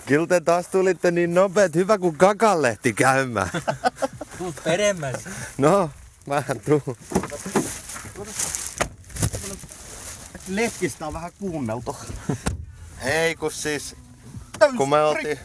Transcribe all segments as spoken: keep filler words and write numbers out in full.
Kyllä te taas tulitte niin nopeet, hyvä kun Kakan lehti käymään. Tuu peremmäs. No, vähän tuu. Letkistä on vähän kuunneltu. Hei, kun siis... Kun me oltiin...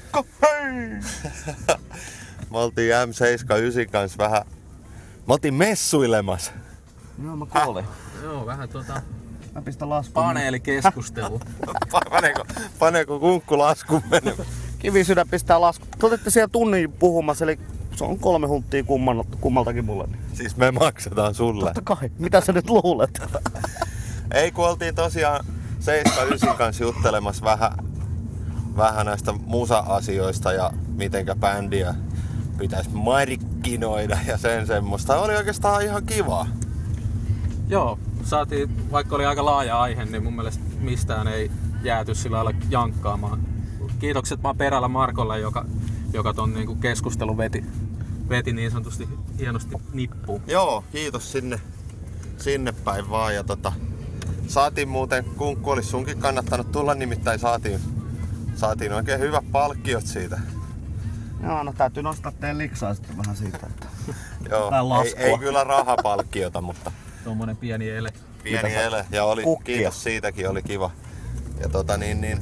me oltiin M seitsemänkymmentäyhdeksän kanssa vähän... Me oltiin messuilemassa. Joo, mä kuolin. Joo, vähän tota... Mä pistän laskun. Paneelikeskustelu. paneeko, paneeko kunkku laskun menemään? Kivisydän pistää lasku. Te olette siellä tunnin puhumassa, eli se on kolme hunttia kumman, kummaltakin mulle. Siis me maksetaan sulle. Totta kai. Mitä sä nyt luulet? Ei, kun oltiin tosiaan seitsemänkymmentäyhdeksän kanssa juttelemassa vähän, vähän näistä musa-asioista ja mitenkä bändiä pitäisi markkinoida ja sen semmoista. Oli oikeastaan ihan kivaa. Joo, saatiin, vaikka oli aika laaja aihe, niin mun mielestä mistään ei jääty sillä lailla jankkaamaan. Kiitokset vaan perällä Markolle, joka, joka ton niinku keskustelun veti, veti niin sanotusti hienosti nippuun. Joo, kiitos sinne, sinne päin vaan. Ja tota, saatiin muuten, kunkku olisi sunkin kannattanut tulla, nimittäin saatiin, saatiin oikein hyvät palkkiot siitä. Joo, no täytyy nostaa teidän liksaa sitten vähän siitä, että... Joo, ei, ei kyllä rahapalkkiota, mutta... Tuommoinen pieni ele. Pieni ele, ja oli, Kukkia. kiitos siitäkin, oli kiva. Ja tota niin, niin...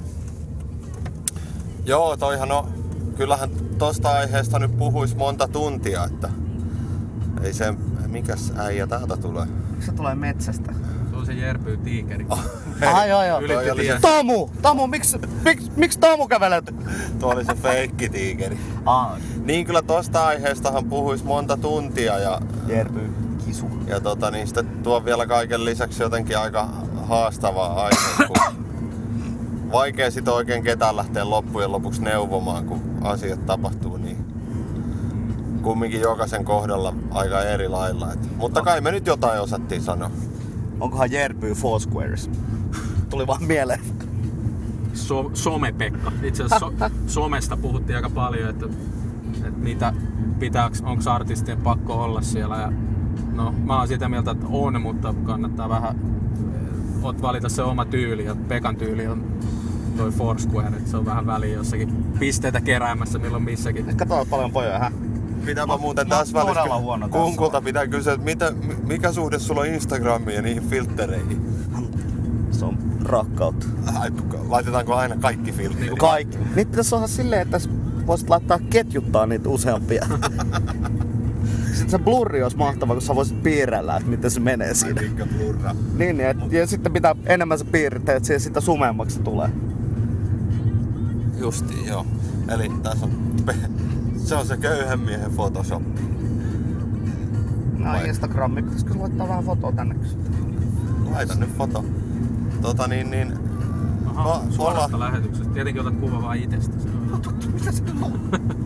Joo, toihan on... Kyllähän tosta aiheesta nyt puhuis monta tuntia, että... Ei se... Mikäs äijä täältä tulee? Se tulee metsästä. Se on se Jerpy tiikeri. Oh, Ah, joo, joo. Ylitti oli tien. Tamu! Tamu, miksi miksi miksi Tamu kävelet? Tuo oli se feikkitiikeri. Ah, Niin kyllä tosta aiheestahan puhuis monta tuntia ja... Jerpy, kisu. Ja tota niin sitten tuo vielä kaiken lisäksi jotenkin aika haastavaa aihe, kun... Vaikea sit oikein ketään lähteä loppujen lopuksi neuvomaan, kun asiat tapahtuu niin... Kumminkin jokaisen kohdalla aika eri lailla. Et. Mutta kai me nyt jotain osattiin sanoa. Onkohan Jerpy Foursquares? Tuli vaan mieleen. So, some-Pekka. Itse asiassa so, somesta puhuttiin aika paljon, että, että mitä pitääks, onko artistien pakko olla siellä. Ja, no, mä oon sitä mieltä, että on, mutta kannattaa vähän ot valita se oma tyyli. Ja Pekan tyyli on toi Foursquare, että se on vähän väliä jossakin pisteitä keräämässä milloin missäkin. Katsotaan paljon pojoja, hä? Pitääpä Mä- muuten mä tässä oon todella välissä huono tässä. kunkulta pitää kysyä, että mitä, mikä suhde sulla on Instagramiin ja niihin filttereihin? Se on rakkautta. Ai, laitetaanko aina kaikki filtterit? Kaikki. Niitä pitäisi olla silleen, että voisit laittaa ketjuttaa niitä useampia. Sitten se blurri olisi mahtava, kun sä voisit piirrellä, että miten se menee siinä. Mikä blurra. Niin, niin et, ja sitten pitää enemmän se piirteet, että sitä sumeammaksi se tulee. Justiin, joo. Eli tässä on, se on se köyhän miehen Photoshop. No Vai- Instagrammi, pitäisikö se laittaa vähän fotoa tänne? Laita nyt foto. Tota niin, niin... Aha, No, suorasta olla- lähetyksestä. Tietenkin otat kuva vaan itsestä. Se on. Mitä se on?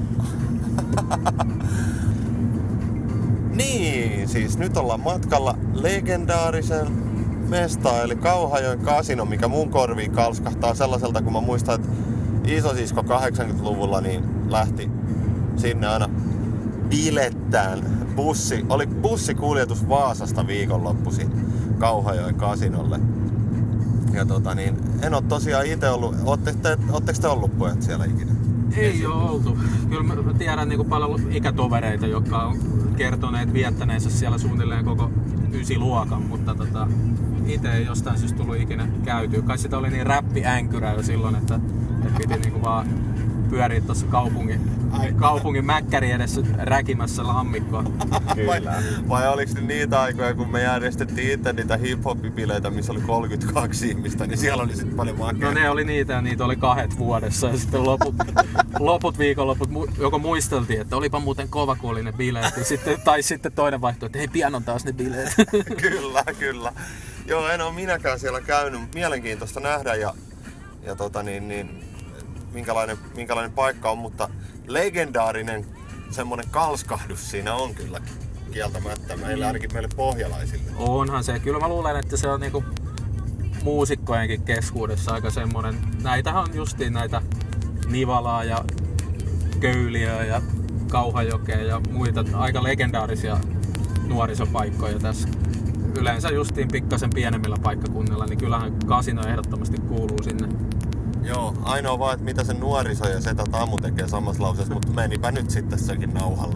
Niin, siis nyt ollaan matkalla legendaarisen mestaan, eli Kauhajoen kasino, mikä mun korviin kalskahtaa sellaiselta, kun mä muistan, että isosisko kahdeksankymmentäluvulla niin lähti sinne aina bilettään. Bussi, oli bussikuljetus Vaasasta viikonloppuisin Kauhajoen kasinolle. Ja tota niin, en oo tosiaan ite ollut, ootteko te, ootteko te ollut pojat siellä ikinä? Ei oo oltu. Kyllä mä mä tiedän niinku paljon ikätovereita, jotka on kertoneet viettäneensä siellä suunnilleen koko ysiluokan, mutta tota, ite ei jostain syystä tullut ikinä käytyä. Kai sitä oli niin räppiänkyrä jo silloin, että, että piti niinku vaan pyöriä tuossa kaupungin, kaupungin mäkkäri edessä räkimässä lammikkoa. Vai, vai oliks ne niitä aikoja, kun me järjestettiin itse niitä hip-hop-bileitä, missä oli kolmekymmentäkaksi ihmistä, niin siellä oli sit paljon makea. No ne oli niitä ja niitä oli kahdet vuodessa ja sitten loput, loput viikonloput mu- joko muisteltiin, että olipa muuten kova kun oli ne bileet ja sitten, tai sitten toinen vaihtoehto, että hei pian on taas ne bileet. Kyllä, kyllä. Joo, en oo minäkään siellä käynyt. Mielenkiintoista nähdä ja, ja tota niin, niin, minkälainen, minkälainen paikka on, mutta legendaarinen semmonen kalskahdus siinä on kyllä kieltämättä meille, ainakin meille pohjalaisille. Onhan se. Kyllä mä luulen, että se on niinku muusikkojenkin keskuudessa aika semmonen. Näitähän on justiin näitä Nivalaa ja Köyliöä ja Kauhajokea ja muita aika legendaarisia nuorisopaikkoja tässä. Yleensä justiin pikkasen pienemmillä paikkakunnilla, niin kyllähän kasino ehdottomasti kuuluu sinne. Joo, ainoa vaan, että mitä se nuoriso ja setä Tamu tekee samassa lauseessa, mutta menipä nyt sitten sekin nauhalle.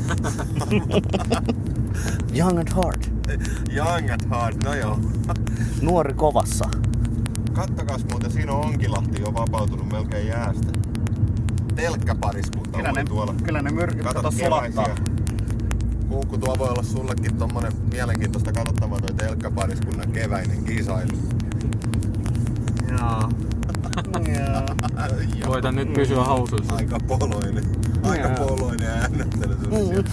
Young at heart. Young at heart, no joo. Nuori kovassa. Kattokas muuten, siinä on Onkilahti jo vapautunut melkein jäästä. Telkkäpariskunta Kyllä oli ne, tuolla. kyllä ne myrkyt Katot kato sulattaa. keväisiä. Kuukku, tuo voi olla sullekin tommonen mielenkiintoista katsottavaa toi telkkäpariskunnan keväinen kisailu. Jaa. Joo. Koitan nyt pysyä housuissa. Aika poloinen. Aika Joo. poloinen äänettely tuli sieltä.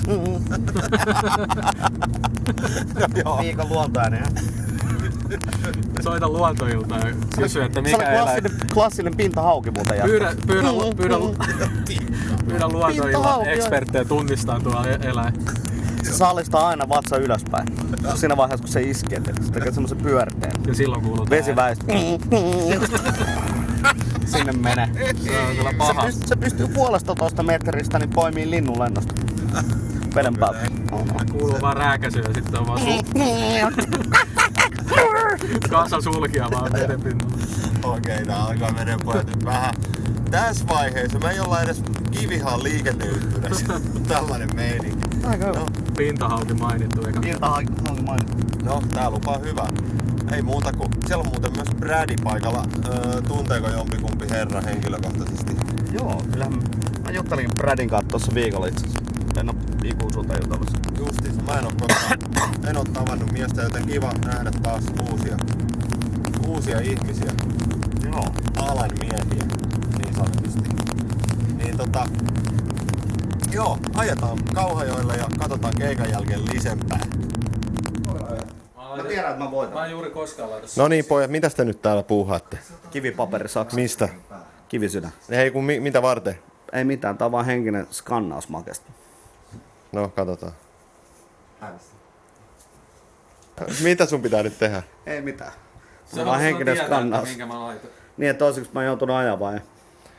No joo. Viikon luontainen. Soita luontoilta ja kysy, että Se mikä oli eläin. klassinen, klassinen pintahauki muuten jatkaa. Pyydä, pyydä, pyydä, pyydä luontoilta Pintahauki on. eksperttejä tunnistaa tuo eläin. Se salistaa aina vatsa ylöspäin. Siinä vaiheessa kun se iskee, se tekee semmosen pyörteen. Ja silloin kuuluu tää Vesi väistyy. Sinne menee. Se on kyllä Se paha. pystyy, se pystyy puolesta toista metristä niin poimii linnun lennosta. Veden päältä. Kuuluu vaan rääkäsyä ja sitten on vaan su- kasa sulkia vaan veden pinnalla. Okei, tää alkaa vedenpojat nyt vähän. Tässä vaiheessa me ei olla edes Kivihaan liikenneyhteydessä. Tällainen meininki. Aika hyvä. No, Pintahauki mainittu eikä. Pintahauki mainittu. no, tää lupaa hyvää. Ei muuta kuin, siellä on muuten myös Brady paikalla. Öö, tunteeko jompikumpi herra henkilökohtaisesti? Joo, kyllähän mä juttelin Bradin kanssa tossa viikolla itse asiassa. En oo ikuisuutta jutellut. Justiinsa, mä en oo koskaan, en oo tavannut miestä, joten kiva nähdä taas uusia, uusia ihmisiä. Joo. Alan miehiä, niin sanotusti. Niin tota, joo, ajetaan Kauhajoelle ja katsotaan keikan jälkeen lisempää. Mä tiedän, että mä voitan. Mä en juuri koskaan laita. No niin pojat, mitä te nyt täällä puuhaatte? Kivipaperi saksa. Mistä? Kivisydän. Ei kun mi- mitä varten? Ei mitään, tää on vaan henkinen skannaus makesta. No, katsotaan. Mitä sun pitää nyt tehdä? Ei mitään. Se Se on vaan henkinen skannaus. minkä mä laitan. Niin, että toiseksi mä oon joutunut ajamaan. Ja...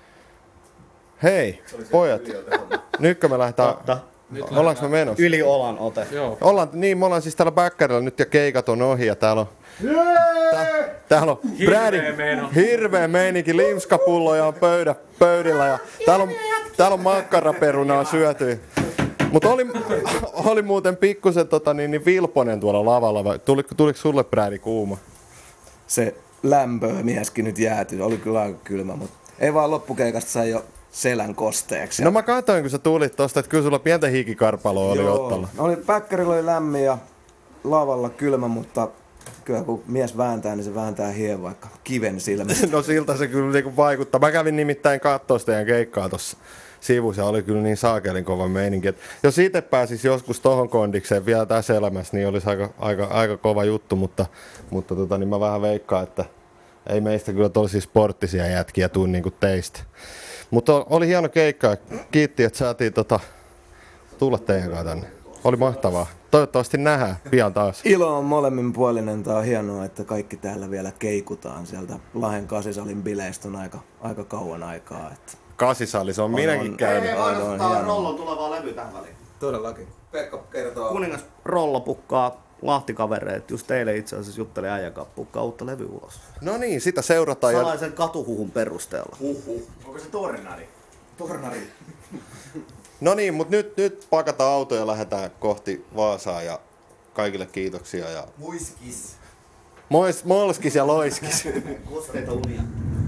Hei, pojat, nytkö me lähdetään, Totta. ollaanko me menossa? Yli olan ote. Joo. Ollaan, niin me ollaan siis täällä Bäkkärillä nyt ja keikat on ohi ja täällä on... Tää, täällä on Brady, meno. hirveä meininki, limskapulloja on pöydä, pöydillä ja täällä on, täällä on makkaraperunaa syöty. Mutta oli, oli muuten pikkusen tota, niin, niin vilponen tuolla lavalla, vai tuli, tuliko sulle Brady kuuma? Se lämpömieskin nyt jäätyi. Oli kyllä aika kylmä, mutta ei vaan loppukeikasta sai jo selän kosteeksi. No mä katsoin, kun sä tulit tosta, että kyllä sulla pientä hikikarpaloa oli Joo. ottalla. Oli, päkkärillä oli lämmin ja lavalla kylmä, mutta kyllä kun mies vääntää, niin se vääntää hien vaikka kiven silmistä. No siltä se kyllä niinku vaikuttaa. Mä kävin nimittäin kattoo teidän keikkaa tossa sivussa. Oli kyllä niin saakelin kova meininki. Et jos itse pääsis joskus tohon kondikseen vielä tässä elämässä, niin olisi aika, aika, aika kova juttu. Mutta, mutta tota, niin mä vähän veikkaan, että ei meistä kyllä tosi sporttisia jätkiä tuu niinku teistä. Mutta oli hieno keikka. Kiitti, että saatiin tota, tulla teidän kanssa tänne. Oli mahtavaa. Toivottavasti nähdään pian taas. Ilo on molemminpuolinen. Tää on hienoa, että kaikki täällä vielä keikutaan. Sieltä Lahden kasisalin bileistä on aika, aika kauan aikaa. Että Kasisali, se on, On, minäkin on. käynyt. Ei, Aivan odotetaan hienoa. Rollon tulevaa levy tähän väliin. todellakin. Pekka kertoo. Kuningas Rollo pukkaa Lahtikavereet. Just eilen itse asiassa juttelin äijäkaan, pukkaa uutta levy ulos. No niin, sitä seurataan. Ja... Salaisen katuhuhun perusteella. Onko se tornari? Tornari. No niin, mutta nyt, nyt pakataan auto ja lähdetään kohti Vaasaa ja kaikille kiitoksia. Ja... Muiskis. Mois, molskis ja loiskis. Kosteita unia.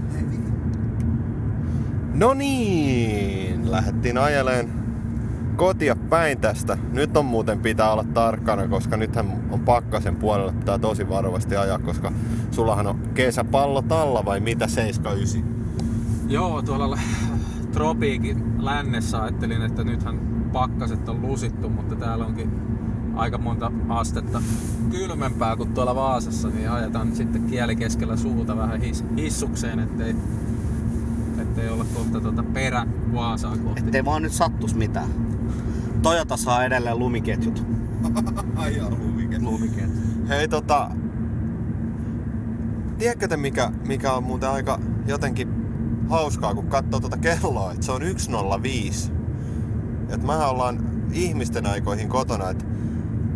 No niin, lähdettiin ajeleen kotia päin tästä. Nyt on muuten pitää olla tarkkana, koska nythän on pakkasen puolella, pitää tosi varovasti ajaa, koska sullahan on kesäpallot alla vai mitä, seitsemän yhdeksän? Joo, tuolla tropiikin lännessä ajattelin, että nythän pakkaset on lusittu, mutta täällä onkin aika monta astetta kylmempää kuin tuolla Vaasassa, niin ajetaan nyt sitten kieli keskellä suuta vähän his, hissukseen, ettei, ettei olla kohta tuota perä Vaasaa kohti. Ettei vaan nyt sattus mitään. Toyota saa edelleen lumiketjut. Ai joo, lumiketjut. Lumiketjut. Hei tota, tiedätkö te mikä, mikä on muuten aika jotenkin hauskaa, kun katsoo tuota kelloa, että se on yksi nolla viisi. Että mehän ollaan ihmisten aikoihin kotona, että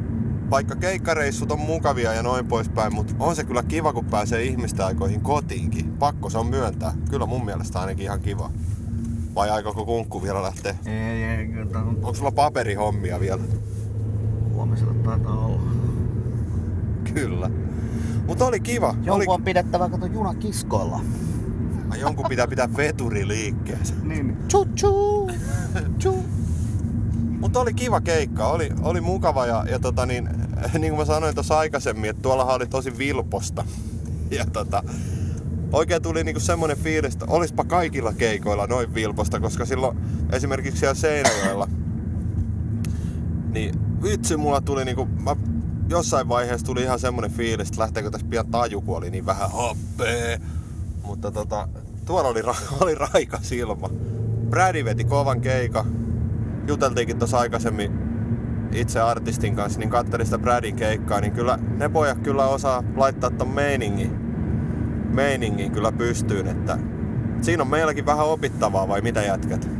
vaikka keikkareissut on mukavia ja noin poispäin, mutta on se kyllä kiva, kun pääsee ihmisten aikoihin kotiinkin. Pakko se on myöntää. Kyllä mun mielestä ainakin ihan kiva. Vai aikooko kunkku vielä lähteä? Ei, ei, kyllä. Onko sulla paperihommia vielä? Huomisella taitaa olla. Kyllä. Mutta oli kiva. Jonkun oli... on pidettävä, kato, juna kiskoilla. Ai, jonkun pitää pitää veturi liikkeessä. Niin. Tchu tchu. Tchu. Mutta oli kiva keikka, oli, oli mukava ja, ja tota niin, niin kuin mä sanoin tuossa aikaisemmin, että tuollahan oli tosi vilposta. Ja tota, oikein tuli niinku semmonen fiilis, että olispa kaikilla keikoilla noin vilposta, koska silloin esimerkiksi siellä Seinäjoella, niin vitsi mulla tuli niinku, mä jossain vaiheessa tuli ihan semmonen fiilis, että lähteekö tässä pian taju, kun oli niin vähän happea. Mutta tota, tuolla oli, oli raikas ilma. Brady veti kovan keika. Juteltiinkin tuossa aikaisemmin itse artistin kanssa, niin katselin sitä Bradin keikkaa, niin kyllä ne pojat kyllä osaa laittaa ton meiningin, meiningin kyllä pystyyn, että siinä on meilläkin vähän opittavaa, vai mitä jätkät?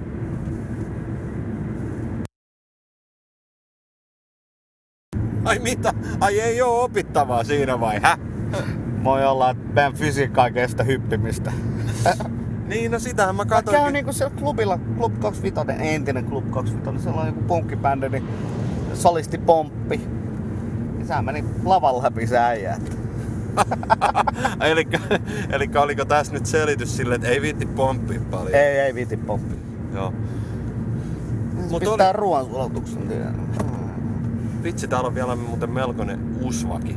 Ai mitä? Ai ei oo opittavaa siinä vai, hä? Voi olla, että meidän fysiikkaa kestä hyppimistä. Niin, no sitähän mä Mä katsoin. käyn niinku siellä klubilla, Club kaksikymmentäviisi, entinen Club kaksikymmentäviisi, siellä on joku punkkibändi, niin solisti Pomppi. Niin sehän meni lavan läpi se äijä. elikkä, elikkä oliko tässä nyt selitys sille, että ei viitti pomppia paljon? Ei, ei viiti Pomppi. Joo. Se Mut pistää oli... ruoansulatuksen. Vitsi, täällä on vielä muuten melkoinen usvaki.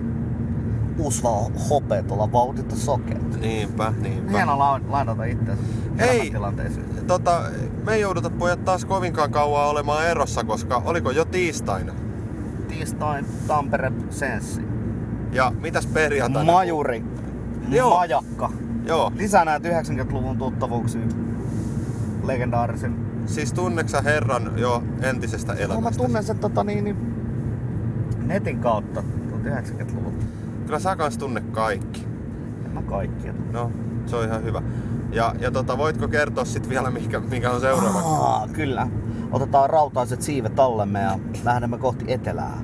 Usva on hopea tuolla vauhdita sokeet. Niinpä, niinpä. Hieno la- lainata itseäsi elämäntilanteisiin. Tota, me ei jouduta pojat taas kovinkaan kauan olemaan erossa, koska oliko jo tiistaina? Tiistain Tampere Senssi. Ja mitäs perjantaina? Majuri. Joo. Majakka. Joo, Lisää näitä yhdeksänkymmentäluvun tuttavuuksia. Legendaarisen. siis tunneksä herran jo entisestä No, mä elämästä? tunnen sen tota, niin, niin, netin kautta tuolta yhdeksänkymmentäluvulta. Kyllä sä kans tunne kaikki. En mä kaikkia tunne. No, se on ihan hyvä. Ja, ja tota, voitko kertoa sit vielä, mikä, mikä on seuraava? Aa, kyllä. Otetaan rautaiset siivet allemme ja lähdemme kohti etelää.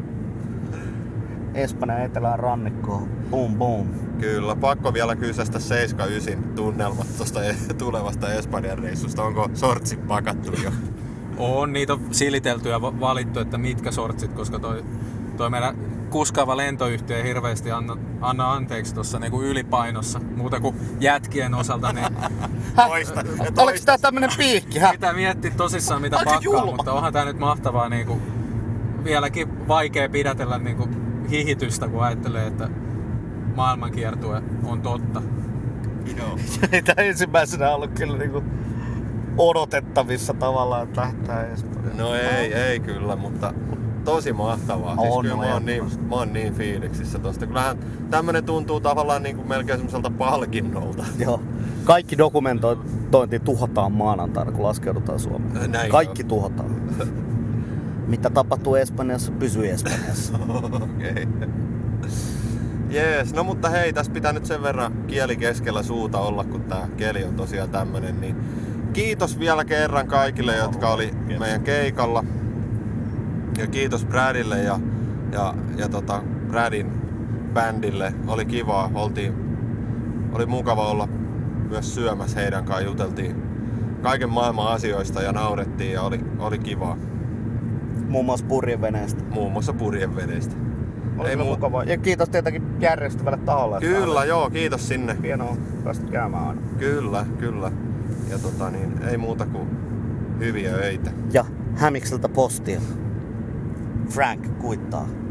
Espanjan etelään rannikkoon. Boom boom. Kyllä, pakko vielä kysästä seitsemänkymmentäyhdeksän tunnelmat tuosta tulevasta Espanjan reissusta. Onko sortsit pakattu jo? On, niitä on silitelty ja va- valittu, että mitkä sortsit, koska toi, toi meidän kuskaava lentoyhtiö ei hirveästi anna, anna anteeksi tuossa niinku ylipainossa. Muuta kuin jätkien osalta, niin Toista, ja Oliko toista. tää tämmönen piikki? Hä? pitää miettiä tosissaan mitä Aika pakkaa, julma. mutta onhan tää nyt mahtavaa niinku, vieläkin vaikea pidätellä niinku hihitystä, kun ajattelee, että maailmankiertue on totta. Joo. Ei tää ensimmäisenä ollut kyllä niinku odotettavissa tavallaan, että lähtää Espanjaan. No ei, ei kyllä, mutta tosi mahtavaa. Siis On, kyllä mä oon, niin, ehdottomasti. mä oon niin fiiliksissä tosta. Kyllähän tämmönen tuntuu tavallaan niin kuin melkein semmoiselta palkinnolta. Joo. Kaikki dokumentointi tuhotaan maanantaina, kun laskeudutaan Suomeen. Näin Kaikki on. tuhotaan. Mitä tapahtuu Espanjassa, pysyy Espanjassa. Okei. Jees, no mutta hei, tässä pitää nyt sen verran kieli keskellä suuta olla, kun tää keli on tosiaan tämmönen. Niin kiitos vielä kerran kaikille, jotka oli meidän keikalla. Ja kiitos Bradille ja, ja, ja tota Bradin bändille. Oli kivaa, oltiin, oli mukava olla myös syömässä heidän kanssaan, juteltiin kaiken maailman asioista ja naurettiin ja oli, oli kivaa. Muun muassa purjeveneestä. Muun muassa purjeveneistä. Oli Ei kyllä muu- mukavaa. Ja kiitos tietenkin järjestävälle taholle. Kyllä, joo, kiitos sinne. Hienoa päästä käymään aina. Kyllä, kyllä. Ja tota niin, ei muuta kuin hyviä öitä. Ja Hämikseltä postia. Frank kuittaa.